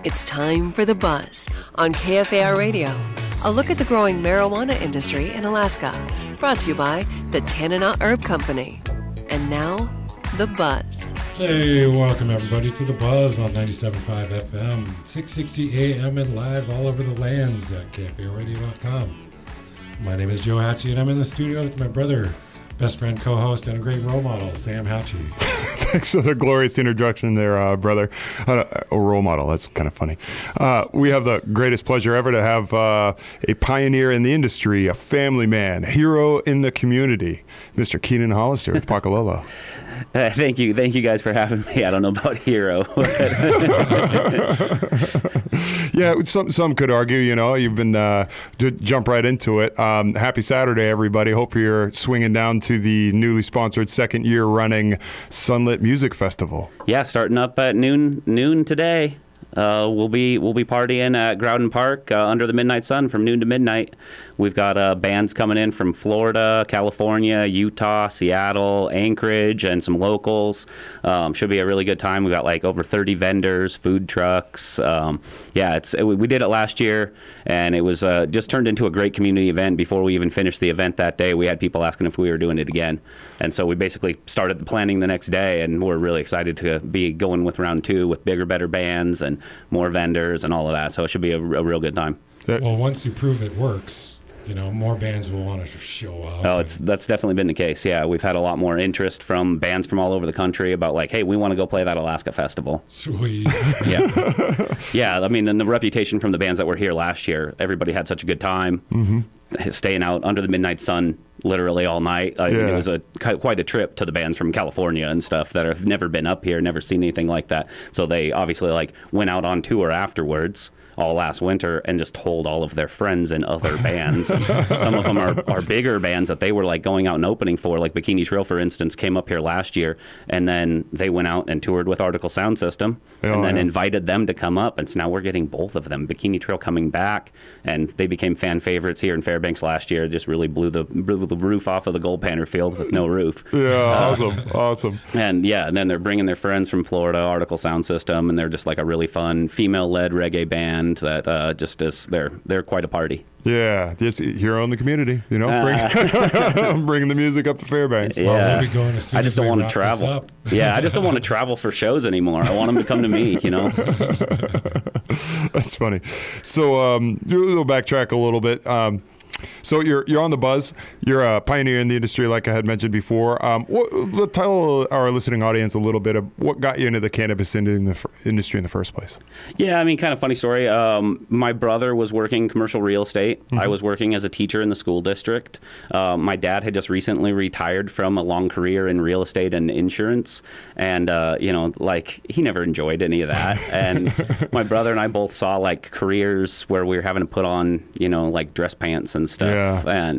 It's time for The Buzz on KFAR Radio. A look at the growing marijuana industry in Alaska. Brought to you by the Tanana Herb Company. And now, The Buzz. Hey, welcome everybody to The Buzz on 97.5 FM, 660 AM and live all over the lands at KFARradio.com. My name is Joe Hatchie and I'm in the studio with my brother, best friend, co-host, and a great role model, Sam Hatchie. Thanks for the glorious introduction there, brother. A role model, that's kind of funny. We have the greatest pleasure ever to have a pioneer in the industry, a family man, hero in the community, Mr. Keenan Hollister with Pakalolo. Thank you guys for having me. I don't know about hero. Yeah, some could argue, you've been, to jump right into it. Happy Saturday, everybody. Hope you're swinging down to the newly sponsored second year running Sunlit Music Festival. Yeah, starting up at noon today. We'll be partying at Groudon Park under the midnight sun from noon to midnight. We've got bands coming in from Florida, California, Utah, Seattle, Anchorage, and some locals. Should be a really good time. We've got like over 30 vendors, food trucks. We did it last year, and it was just turned into a great community event. Before we even finished the event that day, we had people asking if we were doing it again. And so we basically started the planning the next day, and we're really excited to be going with round two with bigger, better bands and more vendors and all of that. So it should be a real good time. Well, once you prove it works, more bands will want to show up. Oh, that's definitely been the case. Yeah, we've had a lot more interest from bands from all over the country about like, hey, we want to go play that Alaska festival. Sweet. Yeah. I mean, and the reputation from the bands that were here last year, everybody had such a good time, staying out under the midnight sun literally all night. I mean, it was quite a trip to the bands from California and stuff that have never been up here, never seen anything like that. So they obviously went out on tour afterwards all last winter and just told all of their friends and other bands. Some of them are bigger bands that they were going out and opening for, like Bikini Trail, for instance, came up here last year, and then they went out and toured with Article Sound System, and then invited them to come up, and so now we're getting both of them. Bikini Trail coming back, and they became fan favorites here in Fairbanks last year. Just really blew the roof off of the Gold Panther field with no roof. Yeah, awesome. And then they're bringing their friends from Florida, Article Sound System, and they're just like a really fun female-led reggae band that just is, they're quite a party. Yeah, just hero in the community, bringing the music up to Fairbanks. Yeah. Well, we'll be going as soon I just as don't we want to wrap travel. this up. Yeah, I just don't want to travel for shows anymore. I want them to come to me, That's funny. So we'll backtrack a little bit. So you're on The Buzz. You're a pioneer in the industry, like I had mentioned before. Tell our listening audience a little bit of what got you into the cannabis industry in the first place. Yeah, I mean, kind of funny story. My brother was working commercial real estate. I was working as a teacher in the school district. My dad had just recently retired from a long career in real estate and insurance. And, he never enjoyed any of that. And my brother and I both saw careers where we were having to put on, dress pants and stuff. Yeah. And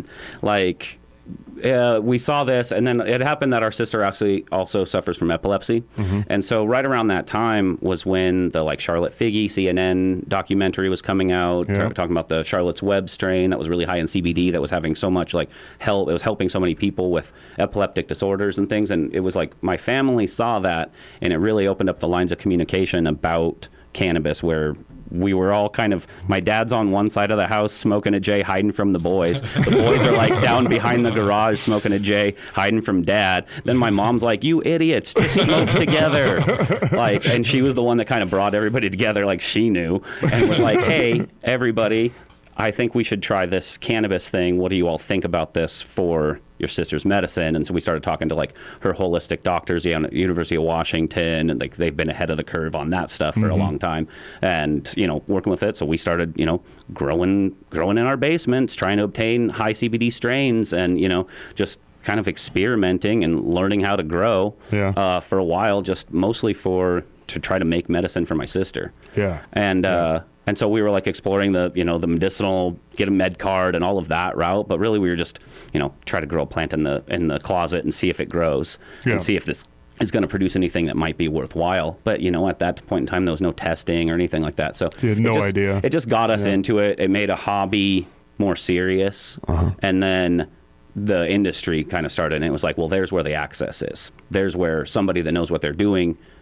we saw this, and then it happened that our sister actually also suffers from epilepsy. And so right around that time was when the Charlotte Figgy CNN documentary was coming out, talking about the Charlotte's Web strain that was really high in CBD, that was having so much help. It was helping so many people with epileptic disorders and things. And it was my family saw that, and it really opened up the lines of communication about cannabis, where we were all my dad's on one side of the house smoking a J, hiding from the boys. The boys are down behind the garage smoking a J, hiding from dad. Then my mom's like, you idiots, just smoke together. And she was the one that kind of brought everybody together, she knew, and was like, hey, everybody, I think we should try this cannabis thing. What do you all think about this for your sister's medicine? And so we started talking to her holistic doctors at the University of Washington, and they've been ahead of the curve on that stuff for a long time, and working with it. So we started growing in our basements, trying to obtain high CBD strains, and just kind of experimenting and learning how to grow for a while, just mostly to try to make medicine for my sister. And so we were exploring the the medicinal, get a med card and all of that route, but really we were just try to grow a plant in the closet and see if it grows and see if this is going to produce anything that might be worthwhile. But at that point in time there was no testing or anything like that. So you had no idea. It just got us into it. It made a hobby more serious, and then the industry kind of started, and it was well, there's where the access is. There's where somebody that knows what they're doing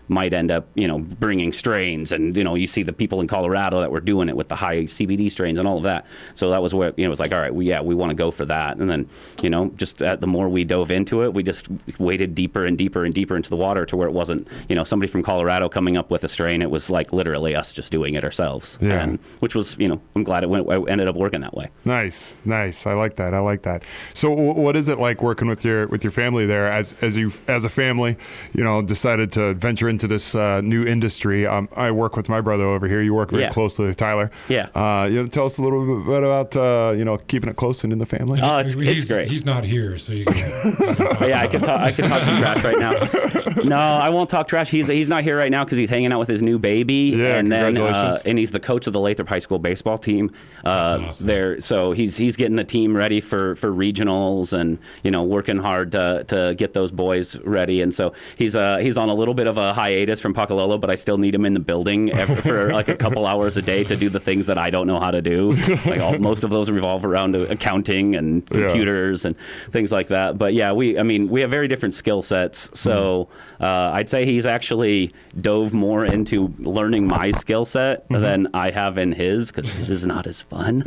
might end up, bringing strains. And, you see the people in Colorado that were doing it with the high CBD strains and all of that. So that was where, it was like, all right, we want to go for that. And then, just the more we dove into it, we just waded deeper and deeper and deeper into the water to where it wasn't, somebody from Colorado coming up with a strain. It was like literally us just doing it ourselves. Yeah. And which was, I'm glad it ended up working that way. Nice. I like that. So what is it like working with your family there as a family, decided to venture into this new industry? I work with my brother over here. You work very closely with Tyler. Yeah. Tell us a little bit about keeping it close and in the family. Oh, it's great. He's not here, so you can. Yeah, I can talk some trash right now. No, I won't talk trash. He's not here right now because he's hanging out with his new baby. Yeah, and then congratulations. And he's the coach of the Lathrop High School baseball team. That's awesome. There, so he's getting the team ready for regionals and working hard to get those boys ready. And so he's on a little bit of a hiatus from Pakalolo, but I still need him in the building for like a couple hours a day to do the things that I don't know how to do. Like most of those revolve around accounting and computers and things like that. But yeah, we have very different skill sets. So I'd say he's actually dove more into learning my skill set than I have in his, because his is not as fun.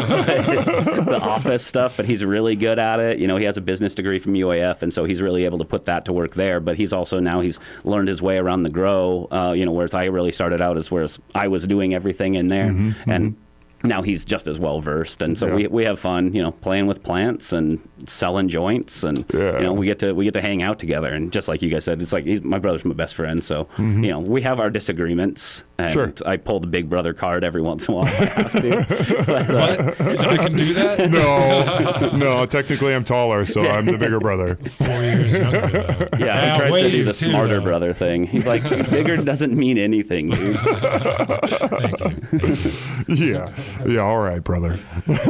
The office stuff, but he's really good at it. He has a business degree from UAF, and so he's really able to put that to work there. But he's learned his way around the grow, whereas I really started out whereas I was doing everything in there. And now he's just as well versed, and so we have fun, playing with plants and selling joints, and we get to hang out together. And just like you guys said, it's like my brother's my best friend, so we have our disagreements, and I pull the big brother card every once in a while if I have to. But, what? I can do that? No. Technically, I'm taller, so I'm the bigger brother. 4 years younger, though. Yeah, he tries to do the smarter brother thing. He's like, bigger doesn't mean anything, dude. Thank you. Yeah, all right, brother.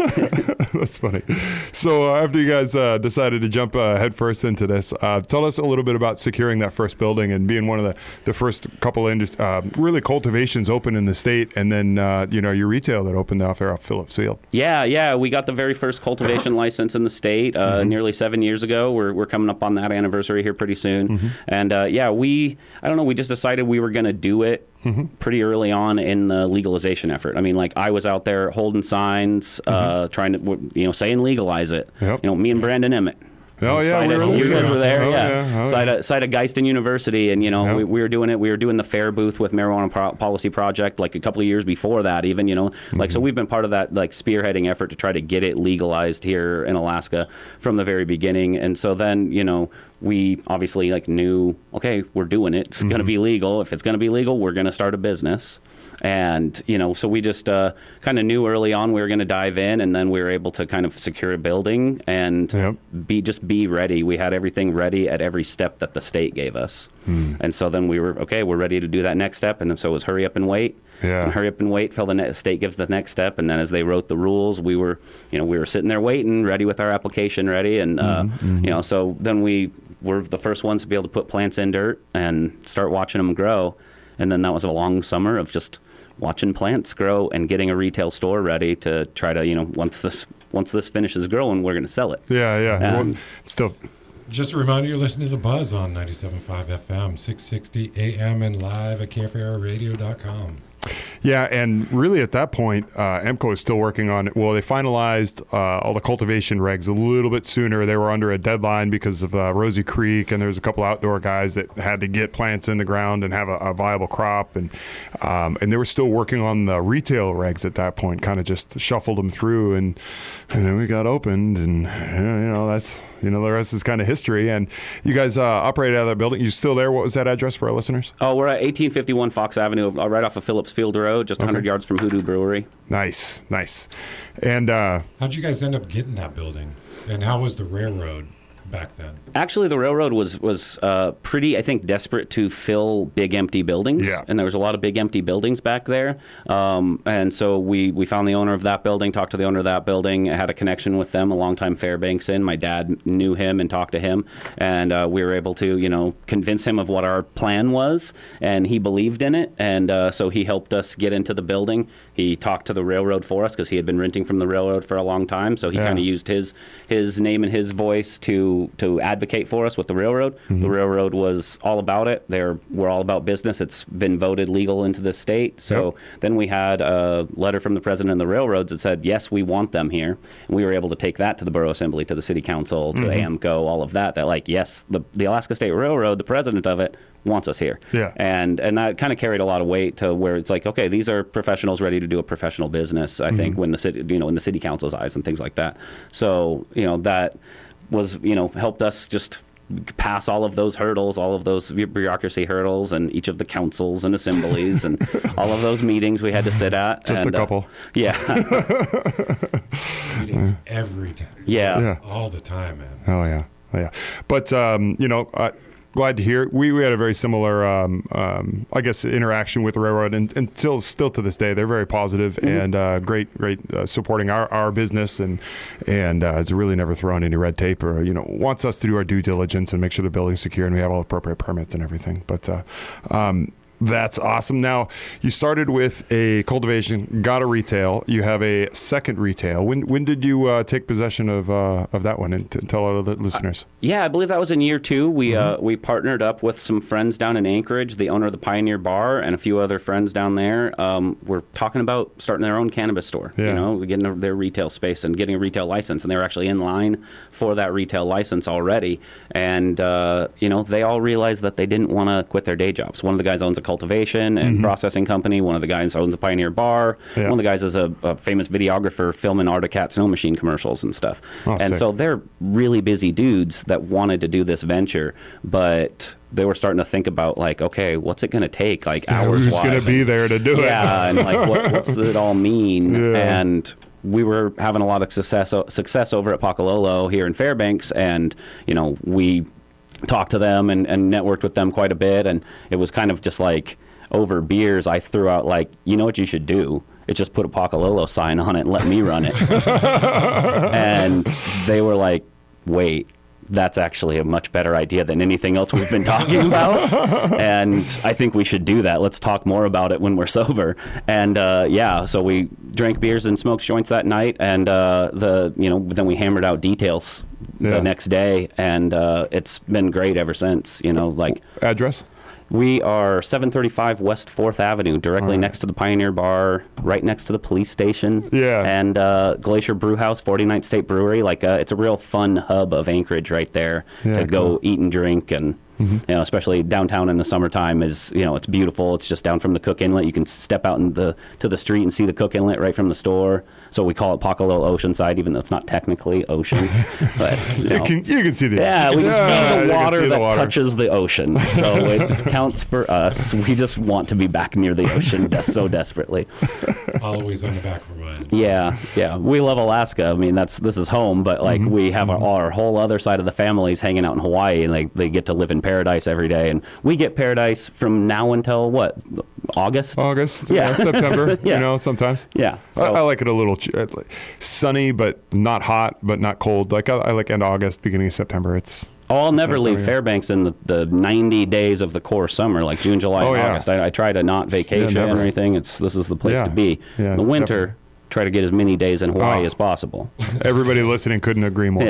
That's funny. So after you guys decided to jump headfirst into this, tell us a little bit about securing that first building and being one of the first couple really cultivations open in the state, and then your retail that opened off there off Phillips Field. Yeah, we got the very first cultivation license in the state nearly 7 years ago. We're coming up on that anniversary here pretty soon, and we just decided we were going to do it pretty early on in the legalization effort. I mean, like, I was out there holding signs, trying to, saying legalize it. Yep. Me and Brandon Emmett. Oh, yeah, you guys were there, yeah. Side of Geiston University, and we were doing it. We were doing the fair booth with Marijuana Policy Project like a couple of years before that, even. So we've been part of that like spearheading effort to try to get it legalized here in Alaska from the very beginning. And so then we obviously knew, okay, we're doing it. It's going to be legal. If it's going to be legal, we're going to start a business. And, so we just kind of knew early on we were going to dive in, and then we were able to kind of secure a building and be ready. We had everything ready at every step that the state gave us. And so then we were, okay, we're ready to do that next step. And so it was hurry up and wait. And hurry up and wait till the state gives the next step. And then as they wrote the rules, we were sitting there waiting, ready with our application ready. And, so then we were the first ones to be able to put plants in dirt and start watching them grow. And then that was a long summer of just watching plants grow and getting a retail store ready to try to, once this finishes growing, we're going to sell it. Well, still. Just a reminder, you're listening to The Buzz on 97.5 FM, 660 AM, and live at KFARradio.com. Yeah, and really at that point, EMCO is still working on it. Well, they finalized all the cultivation regs a little bit sooner. They were under a deadline because of Rosie Creek, and there was a couple outdoor guys that had to get plants in the ground and have a viable crop. And they were still working on the retail regs at that point, kind of just shuffled them through. And then we got opened, and that's, the rest is kind of history. And you guys operated out of that building. You still there? What was that address for our listeners? Oh, we're at 1851 Fox Avenue, right off of Phillips Field Road, just 100 yards from Hoodoo Brewery. Nice. And how'd you guys end up getting that building? And how was the railroad back then? Actually, the railroad was pretty, I think, desperate to fill big empty buildings. Yeah. And there was a lot of big empty buildings back there. And so we found the owner of that building, talked to the owner of that building, had a connection with them, a longtime Fairbanksin. My dad knew him and talked to him. And we were able to, convince him of what our plan was. And he believed in it. And so he helped us get into the building. He talked to the railroad for us because he had been renting from the railroad for a long time. So he kind of used his name and his voice to to advocate for us with the railroad. Mm-hmm. The railroad was all about it. We're all about business. It's been voted legal into the state. So then we had a letter from the president of the railroads that said, yes, we want them here. And we were able to take that to the borough assembly, to the city council, to AMCO, all of that. That like, yes, the Alaska State Railroad, the president of it, wants us here. Yeah. And that kind of carried a lot of weight to where it's like, okay, these are professionals ready to do a professional business, I think, when the city, in the city council's eyes and things like that. So, that was, helped us just pass all of those hurdles, all of those bureaucracy hurdles, and each of the councils and assemblies and all of those meetings we had to sit at. Just a couple. Meetings every time. Yeah. All the time, man. Oh, yeah. But, glad to hear. We had a very similar, I guess, interaction with the railroad, and still to this day, they're very positive and great supporting our business, and has really never thrown any red tape or wants us to do our due diligence and make sure the building's secure and we have all appropriate permits and everything. But that's awesome. Now, you started with a cultivation, got a retail. You have a second retail. When did you take possession of that one? And tell our listeners. Yeah, I believe that was in year 2. We partnered up with some friends down in Anchorage, the owner of the Pioneer Bar, and a few other friends down there. We're talking about starting their own cannabis store. Getting their retail space and getting a retail license, and they were actually in line for that retail license already. And they all realized that they didn't want to quit their day jobs. One of the guys owns a cultivation and processing company. One of the guys owns a Pioneer Bar. Yeah. One of the guys is a famous videographer filming Arctic Cat Snow Machine commercials and stuff. So they're really busy dudes that wanted to do this venture, but they were starting to think about like, okay, what's it going to take? Like hours. Who's going to be there to do it? Yeah, and like what's it all mean? Yeah. And we were having a lot of success over at Pakalolo here in Fairbanks, and we talked to them and networked with them quite a bit, and it was kind of just like over beers I threw out like, what you should do? It's just put a Pakalolo sign on it and let me run it. And they were like, wait, that's actually a much better idea than anything else we've been talking about. And I think we should do that. Let's talk more about it when we're sober. And so we drank beers and smoked joints that night, and then we hammered out details the next day, and it's been great ever since. Address? We are 735 West 4th Avenue, directly next to the Pioneer Bar, right next to the police station. Yeah. And Glacier Brew House, 49th State Brewery. It's a real fun hub of Anchorage right there to go eat and drink, and especially downtown in the summertime is, it's beautiful. It's just down from the Cook Inlet. You can step out to the street and see the Cook Inlet right from the store. So we call it Pakalolo Oceanside, even though it's not technically ocean. But you can see the ocean. Yeah, we can see the water that touches the ocean. So it counts for us. We just want to be back near the ocean so desperately. Always on the back of our minds. Yeah. We love Alaska. I mean, this is home, but we have our whole other side of the families hanging out in Hawaii, and they get to live in paradise every day. And we get paradise from now until what? August? Yeah. September, sometimes. Yeah. So. I like it a little sunny, but not hot, but not cold. I like end of August, beginning of September. I'll never leave Fairbanks in the 90 days of the core summer, like June, July, and August. I try to not vacation or anything. This is the place to be. Yeah, the winter, try to get as many days in Hawaii as possible. Everybody listening couldn't agree more.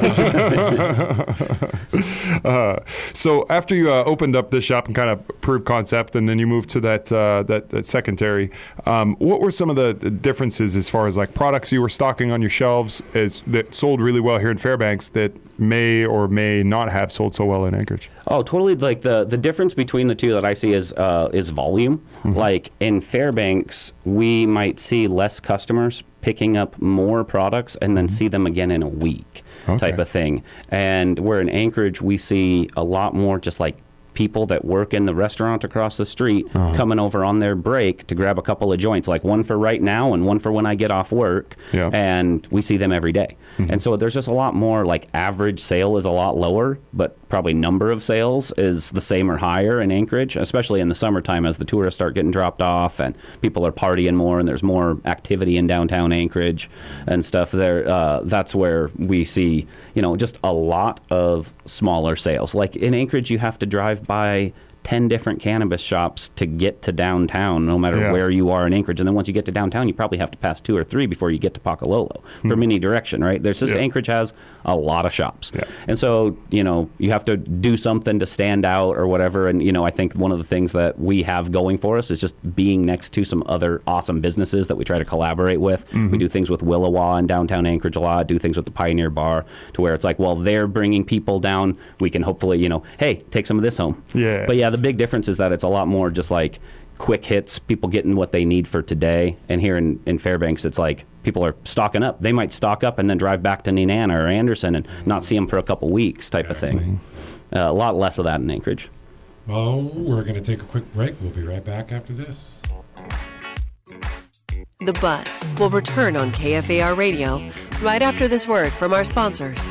So after you opened up this shop and kind of proved concept, and then you moved to that secondary, what were some of the differences as far as like products you were stocking on your shelves that sold really well here in Fairbanks that may or may not have sold so well in Anchorage? Oh, totally. Like the difference between the two that I see is volume. Like in Fairbanks, we might see less customers picking up more products and then see them again in a week type of thing. And where in Anchorage, we see a lot more just like people that work in the restaurant across the street coming over on their break to grab a couple of joints, like one for right now and one for when I get off work. Yeah. And we see them every day. And so there's just a lot more, like average sale is a lot lower, but probably number of sales is the same or higher in Anchorage, especially in the summertime as the tourists start getting dropped off and people are partying more and there's more activity in downtown Anchorage and stuff there. That's where we see, just a lot of smaller sales. Like in Anchorage, you have to drive by 10 different cannabis shops to get to downtown, no matter where you are in Anchorage. And then once you get to downtown, you probably have to pass 2 or 3 before you get to Pakalolo from any direction, right? There's just Anchorage has a lot of shops. Yeah. And so, you have to do something to stand out or whatever. And, I think one of the things that we have going for us is just being next to some other awesome businesses that we try to collaborate with. We do things with Willowa in downtown Anchorage a lot, do things with the Pioneer Bar, to where it's like, well, they're bringing people down. We can hopefully, hey, take some of this home. Yeah. But the big difference is that it's a lot more just like quick hits, people getting what they need for today. And here in Fairbanks, it's like people are stocking up. They might stock up and then drive back to Nenana or Anderson and not see them for a couple weeks type of thing. A lot less of that in Anchorage. Well, we're going to take a quick break. We'll be right back after this. The Buzz will return on KFAR Radio right after this word from our sponsors.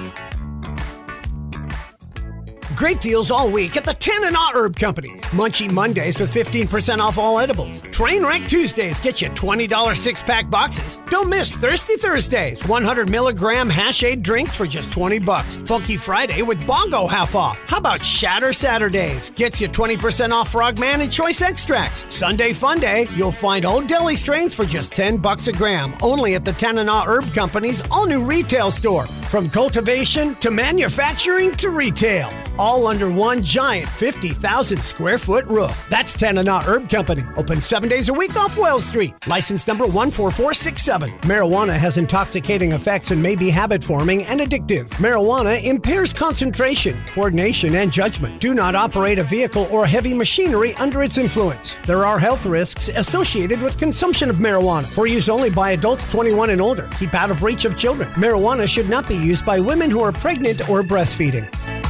Great deals all week at the Tanana Herb Company. Munchie Mondays with 15% off all edibles. Trainwreck Tuesdays get you $20 6-pack boxes. Don't miss Thirsty Thursdays. 100 milligram Hashade drinks for just $20. Funky Friday with Bongo half off. How about Shatter Saturdays? Gets you 20% off Frogman and Choice Extracts. Sunday Fun Day, you'll find Old Deli strains for just $10 a gram. Only at the Tanana Herb Company's all-new retail store. From cultivation to manufacturing to retail. All under one giant 50,000 square foot roof. That's Tanana Herb Company. Open 7 days a week off Wells Street. License number 14467. Marijuana has intoxicating effects and may be habit forming and addictive. Marijuana impairs concentration, coordination, and judgment. Do not operate a vehicle or heavy machinery under its influence. There are health risks associated with consumption of marijuana for use only by adults 21 and older. Keep out of reach of children. Marijuana should not be used by women who are pregnant or breastfeeding.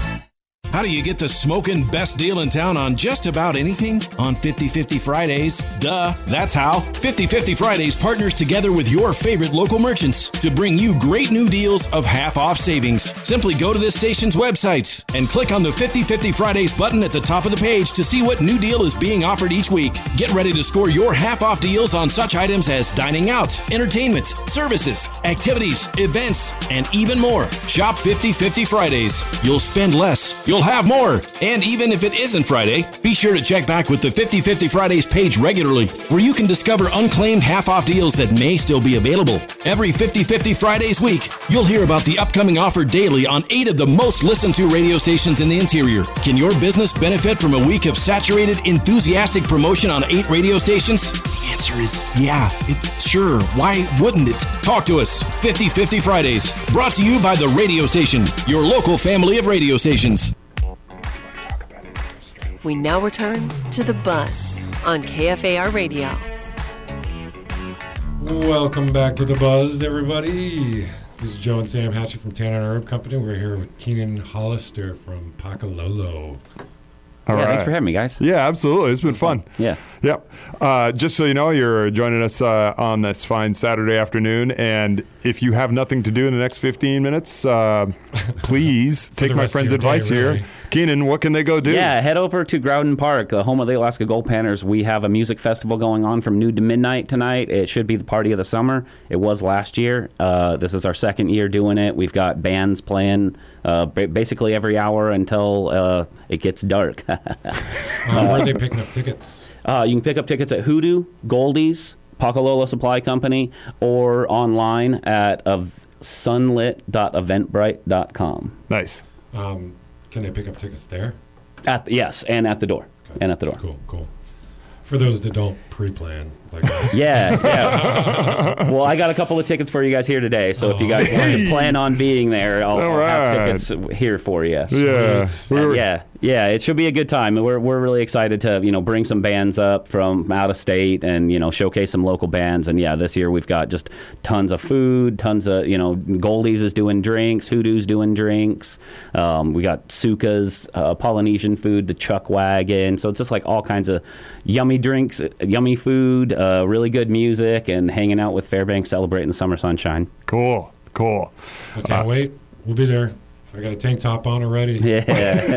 How do you get the smoking best deal in town on just about anything? On 50/50 Fridays. Duh, that's how. 50/50 Fridays partners together with your favorite local merchants to bring you great new deals of half-off savings. Simply go to this station's websites and click on the 50/50 Fridays button at the top of the page to see what new deal is being offered each week. Get ready to score your half-off deals on such items as dining out, entertainment, services, activities, events, and even more. Shop 50/50 Fridays. You'll spend less. You'll have more. And even if it isn't Friday, be sure to check back with the 50/50 Fridays page regularly, where you can discover unclaimed half-off deals that may still be available. Every 50/50 Fridays week, you'll hear about the upcoming offer daily on 8 of the most listened to radio stations in the interior. Can your business benefit from a week of saturated, enthusiastic promotion on 8 radio stations? The answer is yeah. Sure. Why wouldn't it? Talk to us. 50/50 Fridays. Brought to you by the radio station, your local family of radio stations. We now return to The Buzz on KFAR Radio. Welcome back to The Buzz, everybody. This is Joe and Sam Hatchett from Tanana Herb Company. We're here with Keenan Hollister from Pakalolo. All right. Thanks for having me, guys. Yeah, absolutely. It's been fun. Yeah. Yep. Just so you know, you're joining us on this fine Saturday afternoon, and if you have nothing to do in the next 15 minutes, please take my friend's advice here. Keenan, what can they go do? Yeah, head over to Groudon Park, the home of the Alaska Gold Panthers. We have a music festival going on from noon to midnight tonight. It should be the party of the summer. It was last year. This is our second year doing it. We've got bands playing basically every hour until it gets dark. Where are they picking up tickets? You can pick up tickets at Hoodoo, Goldie's, Pakalolo Supply Company, or online at sunlit.eventbrite.com. Nice. Can they pick up tickets there? Yes, and at the door. Okay. And at the door. Cool. For those that don't pre-plan like us. Yeah. Well, I got a couple of tickets for you guys here today, so if you guys want to plan on being there, I'll have tickets here for you. Yeah, it should be a good time. We're really excited to bring some bands up from out of state and showcase some local bands. And yeah, this year we've got just tons of food, tons of Goldie's is doing drinks, Hoodoo's doing drinks. We got Suka's Polynesian food, the Chuck Wagon. So it's just like all kinds of yummy drinks, yummy food, really good music, and hanging out with Fairbanks, celebrating the summer sunshine. Cool. I can't wait. We'll be there. I got a tank top on already. Yeah.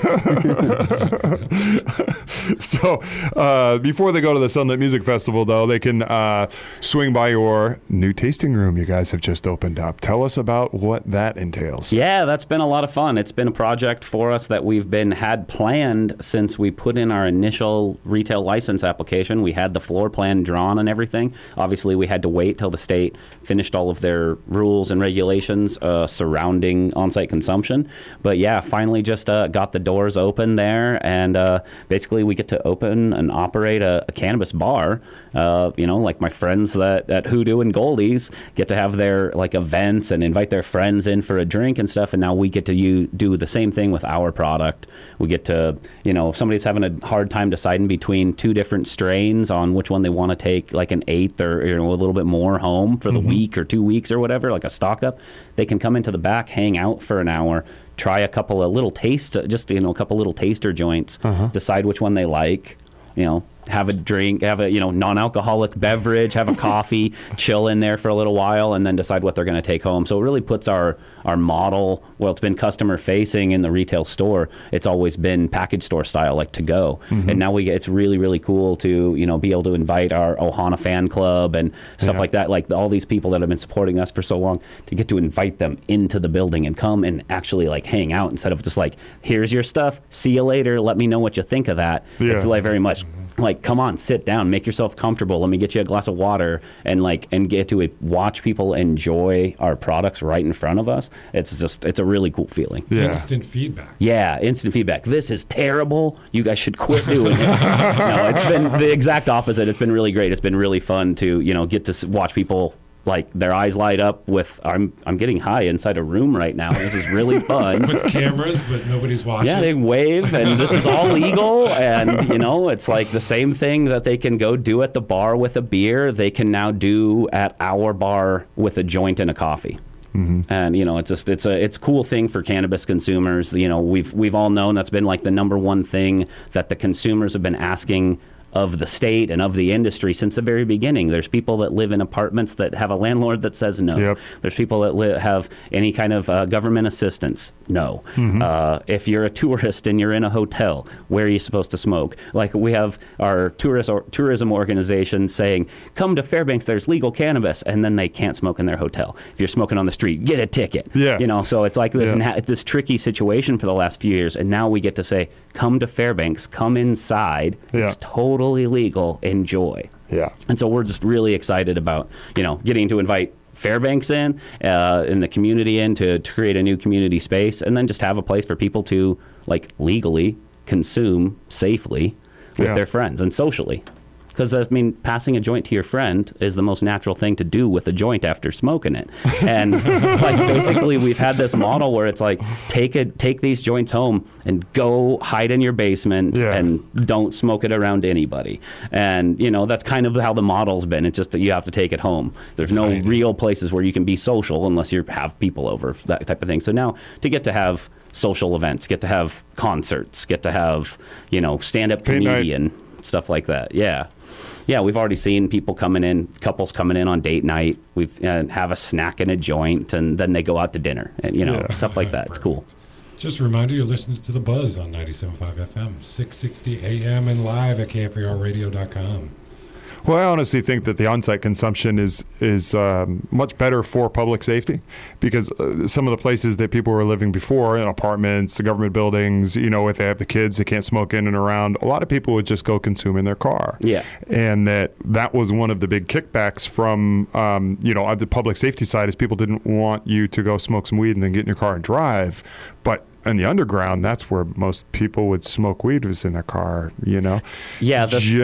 So before they go to the Sunlit Music Festival, though, they can swing by your new tasting room you guys have just opened up. Tell us about what that entails. Yeah, that's been a lot of fun. It's been a project for us that we've had planned since we put in our initial retail license application. We had the floor plan drawn and everything. Obviously, we had to wait till the state finished all of their rules and regulations surrounding on-site consumption. But yeah, finally just got the doors open there, and basically we get to open and operate a cannabis bar. Like my friends at Hoodoo and Goldie's get to have their like events and invite their friends in for a drink and stuff, and now we get to do the same thing with our product. We get to, if somebody's having a hard time deciding between two different strains on which one they want to take like an eighth or a little bit more home for the week or 2 weeks or whatever, like a stock up, they can come into the back, hang out for an hour, try a couple of little a couple little taster joints, decide which one they like, have a drink, have a non-alcoholic beverage, have a coffee, chill in there for a little while, and then decide what they're going to take home. So it really puts our model, well, it's been customer facing in the retail store. It's always been package store style, like to go. And now it's really, really cool to, be able to invite our Ohana fan club and stuff like that, like all these people that have been supporting us for so long, to get to invite them into the building and come and actually like hang out instead of just like, here's your stuff, see you later, let me know what you think of that. It's like very much like, come on, sit down, make yourself comfortable. Let me get you a glass of water, and get to watch people enjoy our products right in front of us. It's a really cool feeling. Yeah. Instant feedback. Yeah, instant feedback. This is terrible. You guys should quit doing it. No, it's been the exact opposite. It's been really great. It's been really fun to get to watch people. Like their eyes light up with, I'm getting high inside a room right now. This is really fun. With cameras, but nobody's watching. Yeah, they wave, and this is all legal. And, it's like the same thing that they can go do at the bar with a beer, they can now do at our bar with a joint and a coffee. And it's a cool thing for cannabis consumers. We've all known that's been like the number one thing that the consumers have been asking of the state and of the industry since the very beginning. There's people that live in apartments that have a landlord that says no. Yep. There's people that have any kind of government assistance. No. If you're a tourist and you're in a hotel, where are you supposed to smoke? Like we have our tourism organization saying, come to Fairbanks, there's legal cannabis, and then they can't smoke in their hotel. If you're smoking on the street, get a ticket. Yeah. So it's like this tricky situation for the last few years, and now we get to say, come to Fairbanks, come inside. Yeah. It's totally legal. Enjoy. Yeah. And so we're just really excited about, getting to invite Fairbanks in the community to create a new community space, and then just have a place for people to like legally consume safely with their friends and socially. Because, passing a joint to your friend is the most natural thing to do with a joint after smoking it. And, basically we've had this model where it's like, take these joints home and go hide in your basement and don't smoke it around anybody. And, that's kind of how the model's been. It's just that you have to take it home. There's no real places where you can be social unless you have people over, that type of thing. So now to get to have social events, get to have concerts, get to have, stand-up comedian, stuff like that. Yeah, we've already seen people couples coming in on date night. We've have a snack and a joint, and then they go out to dinner, and stuff like that. It's cool. Just a reminder, you're listening to The Buzz on 97.5 FM, 660 AM, and live at KFARradio.com. Well, I honestly think that the on-site consumption is much better for public safety, because some of the places that people were living before, in apartments, the government buildings, if they have the kids, they can't smoke in and around. A lot of people would just go consume in their car. Yeah. And that was one of the big kickbacks from, the public safety side, is people didn't want you to go smoke some weed and then get in your car and drive. But in the underground, that's where most people would smoke weed, was in their car, Yeah.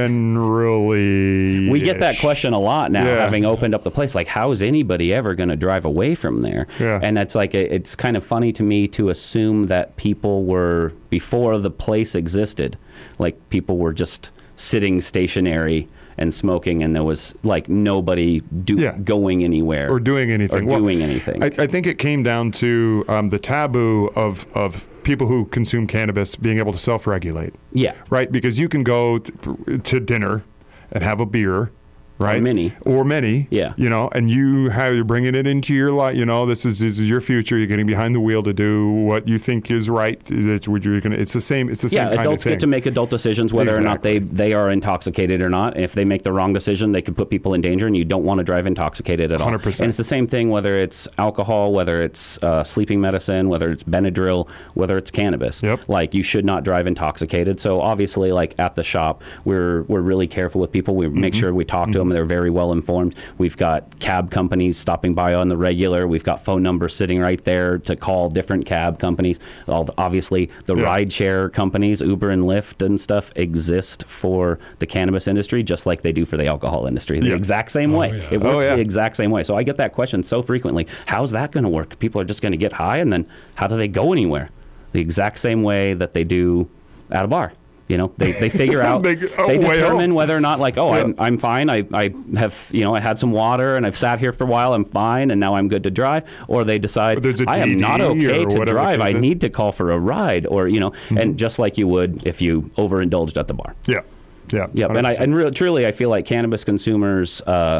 Generally. We get that question a lot now, having opened up the place. Like, how is anybody ever going to drive away from there? Yeah. And that's like, it's kind of funny to me to assume that people were, before the place existed, like people were just sitting stationary and smoking, and there was like nobody going anywhere or doing anything. I think it came down to the taboo of people who consume cannabis being able to self-regulate. Yeah. Right? Because you can go to dinner and have a beer right? Or many. Yeah. And you're bringing it into your life. This is your future. You're getting behind the wheel to do what you think is right. It's the same. It's the same kind of thing. Adults get to make adult decisions whether or not they are intoxicated or not. If they make the wrong decision, they could put people in danger, and you don't want to drive intoxicated at all. 100%. And it's the same thing whether it's alcohol, whether it's sleeping medicine, whether it's Benadryl, whether it's cannabis. Yep. Like, you should not drive intoxicated. So obviously, like at the shop, we're really careful with people. We make sure we talk to them. They're very well informed. We've got cab companies stopping by on the regular. We've got phone numbers sitting right there to call different cab companies. Obviously, the ride share companies, Uber and Lyft and stuff, exist for the cannabis industry just like they do for the alcohol industry. The exact same way. Yeah. It works the exact same way. So I get that question so frequently. How's that going to work? People are just going to get high, and then how do they go anywhere? The exact same way that they do at a bar. They figure out, they determine whether or not, like, I'm fine. I have, I had some water and I've sat here for a while. I'm fine. And now I'm good to drive. Or they decide I am not okay to drive. I need to call for a ride, or, and just like you would if you overindulged at the bar. Yeah. Yeah. Yeah. And truly, I feel like cannabis consumers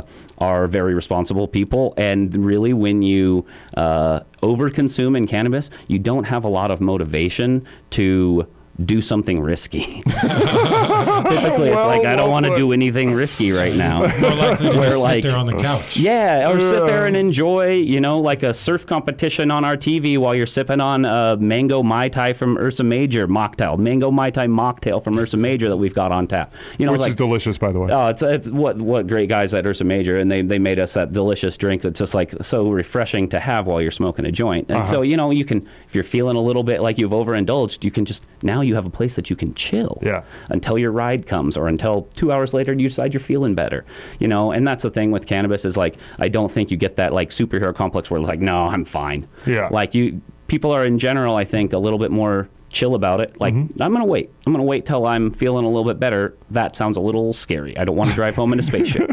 are very responsible people. And really, when you overconsume in cannabis, you don't have a lot of motivation to do something risky. Typically, it's like, I don't want to do anything risky right now. More likely to just sit there on the couch. Yeah, or sit there and enjoy, like a surf competition on our TV while you're sipping on a mango Mai Tai from Ursa Major mocktail. Mango Mai Tai mocktail from Ursa Major that we've got on tap. Which is delicious, by the way. Oh, it's what great guys at Ursa Major, and they made us that delicious drink that's just like so refreshing to have while you're smoking a joint. And so, you can, if you're feeling a little bit like you've overindulged, you can just, now you have a place that you can chill until your ride comes, or until 2 hours later you decide you're feeling better, and that's the thing with cannabis is, like, I don't think you get that like superhero complex where, like, no, I'm fine. Yeah. Like, people are in general, I think, a little bit more chill about it. Like, I'm going to wait till I'm feeling a little bit better. That sounds a little scary. I don't want to drive home in a spaceship.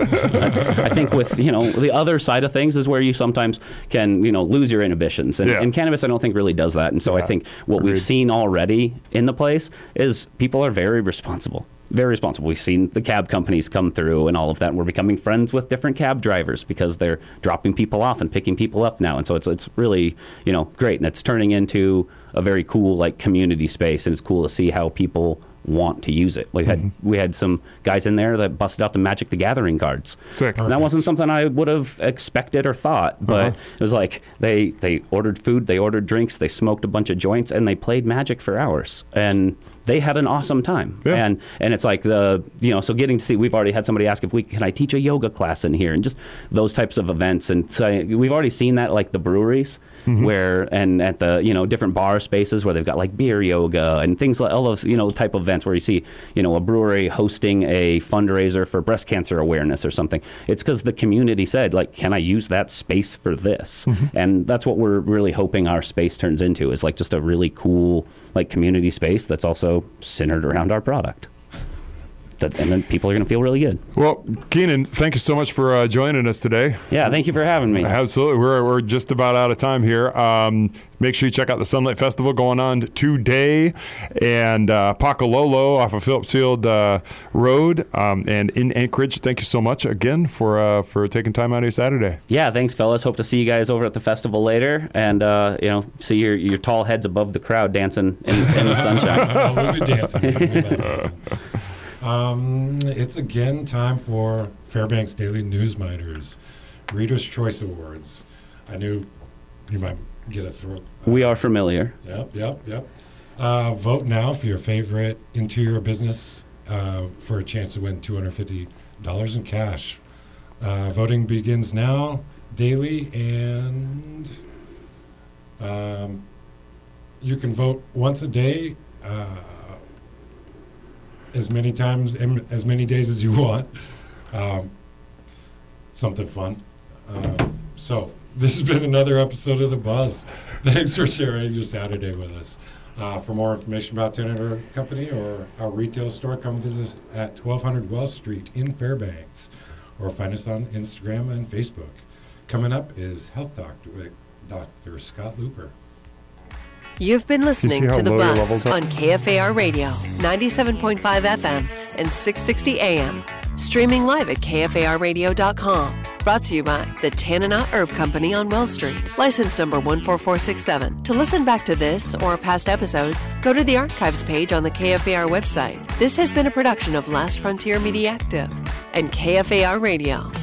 I think with, the other side of things is where you sometimes can, lose your inhibitions. And cannabis, I don't think really does that. And so I think what we've seen already in the place is people are very responsible. Very responsible. We've seen the cab companies come through and all of that. And we're becoming friends with different cab drivers because they're dropping people off and picking people up now. And so it's really, great. And it's turning into a very cool, like, community space. And it's cool to see how people want to use it. We had some guys in there that busted out the Magic the Gathering cards. Sick. And that wasn't something I would have expected or thought, but it was like they ordered food, they ordered drinks, they smoked a bunch of joints, and they played Magic for hours. And they had an awesome time. Yeah. And it's like so getting to see, we've already had somebody ask can I teach a yoga class in here, and just those types of events. And so we've already seen that, like the breweries where, and at the, different bar spaces where they've got like beer yoga and things like all those, type of events where you see, a brewery hosting a fundraiser for breast cancer awareness or something. It's because the community said, like, can I use that space for this? And that's what we're really hoping our space turns into, is like just a really cool, like, community space that's also centered around our product. And then people are going to feel really good. Well, Keenan, thank you so much for joining us today. Yeah, thank you for having me. Absolutely. We're just about out of time here. Make sure you check out the Sunlight Festival going on today, and Pacololo off of Phillips Field Road, and in Anchorage. Thank you so much again for taking time out of your Saturday. Yeah, thanks, fellas. Hope to see you guys over at the festival later, and see your tall heads above the crowd dancing in the sunshine. We'll be dancing. It's again time for Fairbanks Daily Newsmiters Reader's Choice Awards. I knew you might get a throw. We are familiar. Yep. Vote now for your favorite interior business for a chance to win $250 in cash. Voting begins now, daily, and you can vote once a day. As many days as you want. Something fun. So this has been another episode of The Buzz. Thanks for sharing your Saturday with us. For more information about Tenant Company or our retail store, come visit us at 1200 Wells Street in Fairbanks, or find us on Instagram and Facebook. Coming up is Health Doctor with Dr. Scott Looper. You've been listening to The Buzz on KFAR Radio, 97.5 FM and 660 AM. Streaming live at KFARradio.com. Brought to you by the Tanana Herb Company on Wells Street. License number 14467. To listen back to this or past episodes, go to the archives page on the KFAR website. This has been a production of Last Frontier Media Active and KFAR Radio.